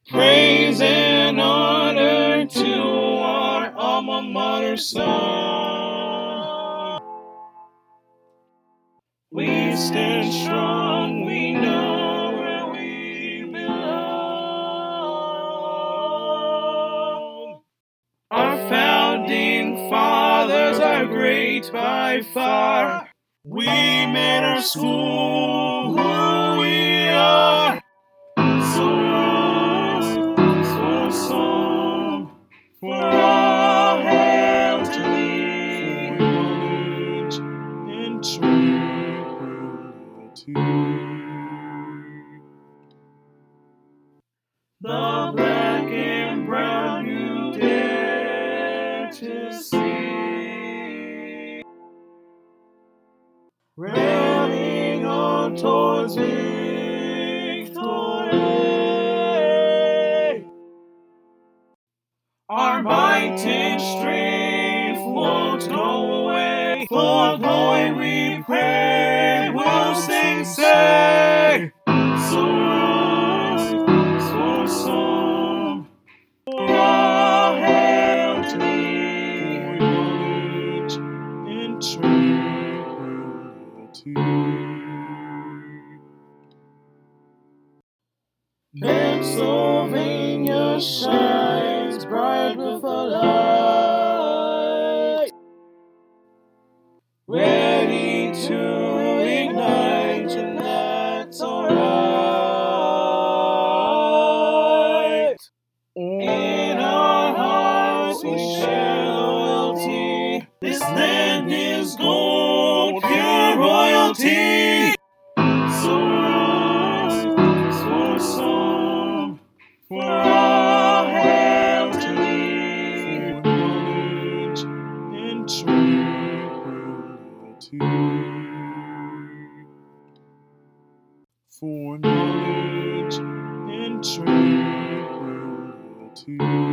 Praise and honor to our alma mater song. We stand strong, we know where we belong. Our founding fathers are great by far. We made our school who we are. So rise for a song, for all hail to thee, for knowledge and tranquility. The black and brown you dare to see, railing on towards victory. Our might and strength won't go away, for going we pray, we'll sing, say. So rise for a song, for all hail to thee, for knowledge and tranquility. Pennsylvania shines bright with a light, ready to ignite, and that's alright. In our hearts we share loyalty. This land is gold, pure royalty. So rise for a song, for all hail to thee, for knowledge and tranquility. For knowledge and tranquility.